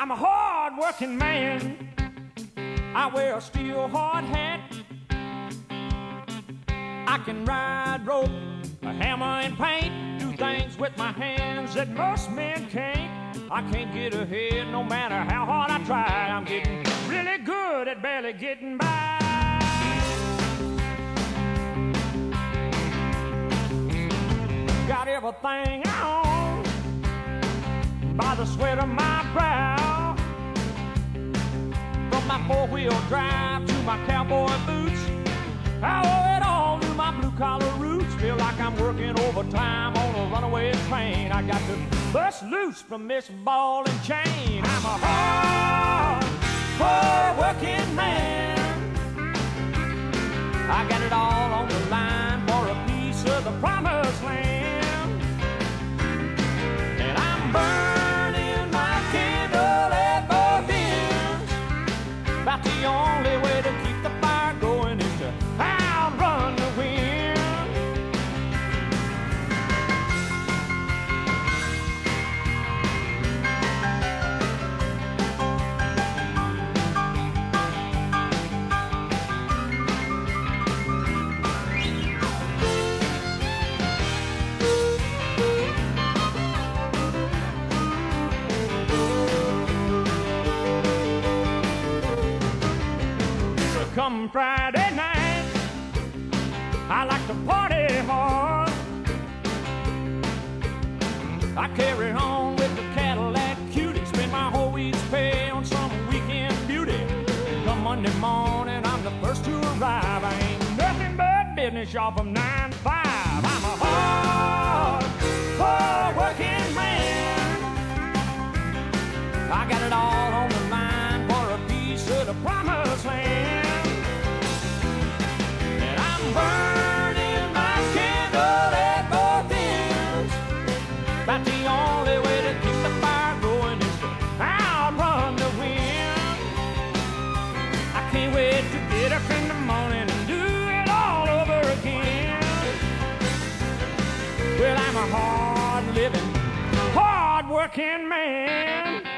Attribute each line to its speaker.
Speaker 1: I'm a hard-working man. I wear a steel hard hat. I can ride rope, a hammer and paint, do things with my hands that most men can't. I can't get ahead no matter how hard I try. I'm getting really good at barely getting by. Got everything I own by the sweat of my brow. From my four-wheel drive to my cowboy boots, I owe it all to my blue-collar roots. Feel like I'm working overtime on a runaway train. I got to bust loose from this ball and chain. I'm a hard-working man. I got it all on the line for a piece of the promised land. And I'm burning my candle at both ends. About the only way to keep the fire going is to outrun the wind. Come Friday night, I like to party hard. I carry on with the Cadillac cutie, spend my whole week's pay on some weekend beauty. Come Monday morning, I'm the first to arrive. I ain't nothing but business, y'all, from 9 to 5. I'm a hard-working man. I got it all on the line for a piece of the promised land. Burning my candle at both ends. About the only way to keep the fire going is to outrun the wind. I can't wait to get up in the morning and do it all over again. Well, I'm a hard-living, hard-working man.